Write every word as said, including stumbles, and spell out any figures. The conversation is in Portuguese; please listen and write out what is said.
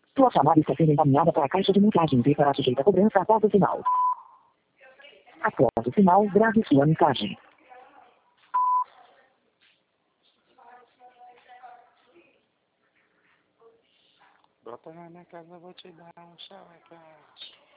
Sua chamada está sendo encaminhada para a caixa de mensagens e será sujeita a cobrança após o sinal. Após o sinal, grave sua mensagem. Bota na minha casa, eu vou te dar um chá, cara.